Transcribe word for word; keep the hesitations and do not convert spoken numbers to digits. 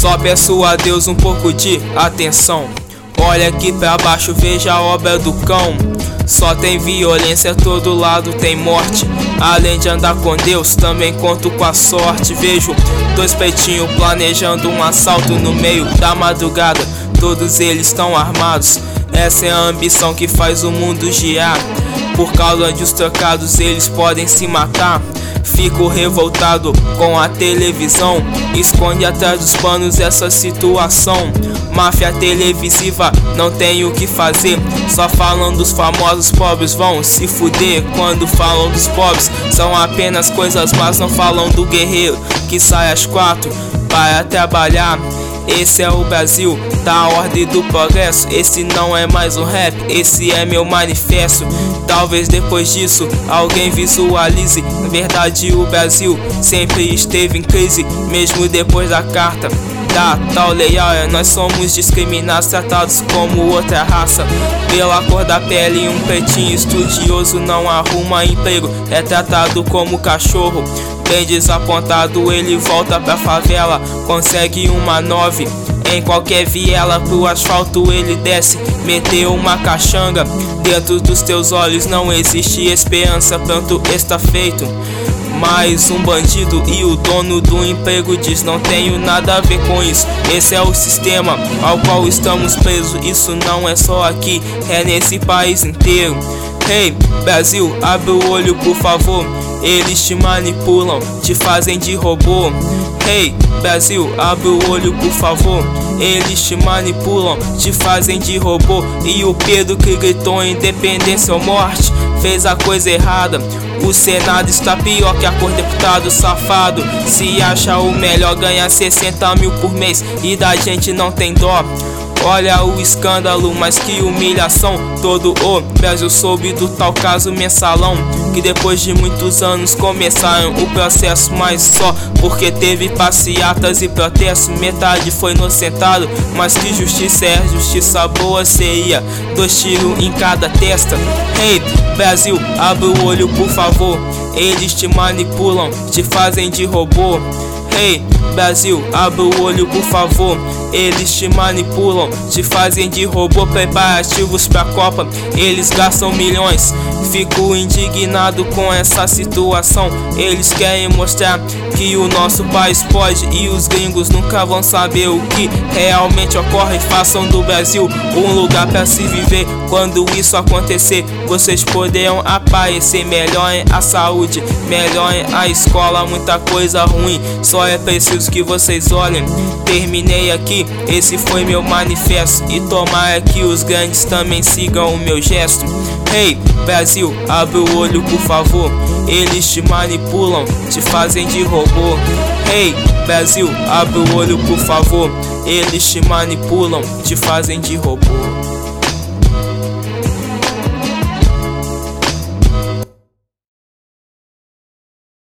Só peço a Deus um pouco de atenção. Olha aqui pra baixo, veja a obra do cão. Só tem violência, todo lado tem morte. Além de andar com Deus, também conto com a sorte. Vejo dois peitinhos planejando um assalto no meio da madrugada. Todos eles estão armados. Essa é a ambição que faz o mundo girar. Por causa de os trocados eles podem se matar. Fico revoltado com a televisão, esconde atrás dos panos essa situação. Máfia televisiva, não tem o que fazer. Só falam dos famosos, pobres vão se fuder. Quando falam dos pobres, são apenas coisas más. Não falam do guerreiro que sai às quatro para trabalhar. Esse é o Brasil, tá a ordem do progresso. Esse não é mais um rap, esse é meu manifesto. Talvez depois disso alguém visualize. Na verdade o Brasil sempre esteve em crise, mesmo depois da carta da tal lei áurea. Nós somos discriminados, tratados como outra raça. Pela cor da pele, um pretinho estudioso não arruma emprego, é tratado como cachorro. Bem desapontado ele volta pra favela, consegue uma nove em qualquer viela. Pro asfalto ele desce, meteu uma caxanga. Dentro dos teus olhos não existe esperança, pronto, está feito mais um bandido. E o dono do emprego diz: não tenho nada a ver com isso. Esse é o sistema ao qual estamos presos. Isso não é só aqui, é nesse país inteiro. Hey, Brasil, abre o olho por favor. Eles te manipulam, te fazem de robô. Hey, Brasil, abre o olho por favor. Eles te manipulam, te fazem de robô. E o Pedro que gritou independência ou morte fez a coisa errada. O Senado está pior que a cor deputado safado. Se acha o melhor, ganha sessenta mil por mês e da gente não tem dó. Olha o escândalo, mas que humilhação. Todo o Brasil soube do tal caso mensalão, que depois de muitos anos começaram o processo, mas só porque teve passeatas e protestos. Metade foi inocentado, mas que justiça é justiça boa? Seria dois tiros em cada testa. Hey, Brasil, abre o olho por favor. Eles te manipulam, te fazem de robô. Hey, Brasil, abre o olho por favor. Eles te manipulam, te fazem de robô. Preparativos pra Copa, eles gastam milhões. Fico indignado com essa situação. Eles querem mostrar que o nosso país pode, e os gringos nunca vão saber o que realmente ocorre. Façam do Brasil um lugar pra se viver. Quando isso acontecer, vocês poderão aparecer. Melhorem a saúde, melhorem a escola. Muita coisa ruim, só é preciso que vocês olhem. Terminei aqui, esse foi meu manifesto. E tomara que os grandes também sigam o meu gesto. Hey, Brasil, abre o olho por favor. Eles te manipulam, te fazem de robô. Hey, Brasil, abre o olho por favor. Eles te manipulam, te fazem de robô.